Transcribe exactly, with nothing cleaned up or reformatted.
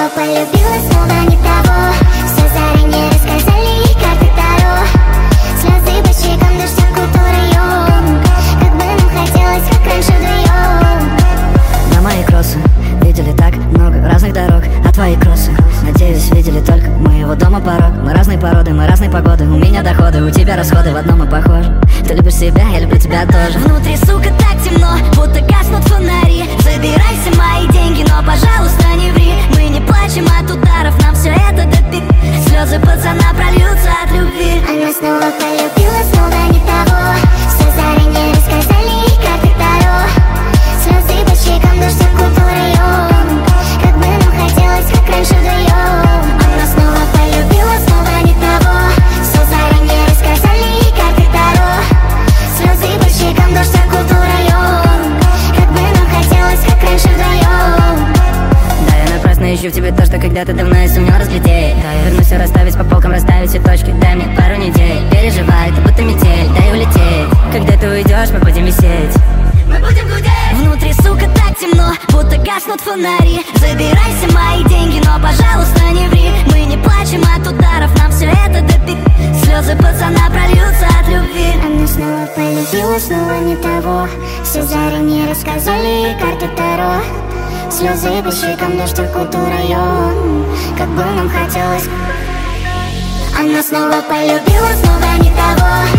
снова полюбила, снова не того. Все заранее рассказали ей карты Таро. Слезы по щекам, дождем кутураем. Как бы нам хотелось, как раньше вдвоем. На мои кроссы видели так много разных дорог, а твои кроссы, надеюсь, видели только моего дома порог. Мы разные породы, мы разные погоды. У меня доходы, у тебя расходы, в одном мы похожи. Ты любишь себя, я люблю тебя тоже. Внутри, сука, так темно, будто гаснут фонари. Забирай все мои деньги, но, пожалуйста, не ври. Мы не плачем от ударов, нам все это допит. Слезы пацана прольются от любви. Она снова полюбила, снова не того. Все заранее рассказали ей карты Таро. Слезы по щекам, дождем кутураем. Как бы нам хотелось, как раньше вдвоем. Она снова полюбила, снова не того. Все заранее рассказали ей карты Таро. Слезы по щекам, дождем кутураем. Как бы нам хотелось, как раньше вдвоем. Да, я напрасно ищу в тебе то, что когда-то давно я сумел разглядеть. Да, я вернусь все расставить по полкам, расставить все точки. Дай мне пару недель, переживай, это будто метель. Дай улететь, когда ты уйдешь, мы будем висеть. Мы будем гудеть. Внутри, сука, так темно, будто гаснут фонари. Забирай все мои деньги, но, пожалуйста, не ври. Мы не плачем от ударов, нам все это допит. Слезы пацана прольются от любви. Она снова полюбила, снова не того. Все заранее рассказали ей карты Таро. Слезы по щекам, дождь кутураем. Как бы нам хотелось. Она снова полюбила, снова не того.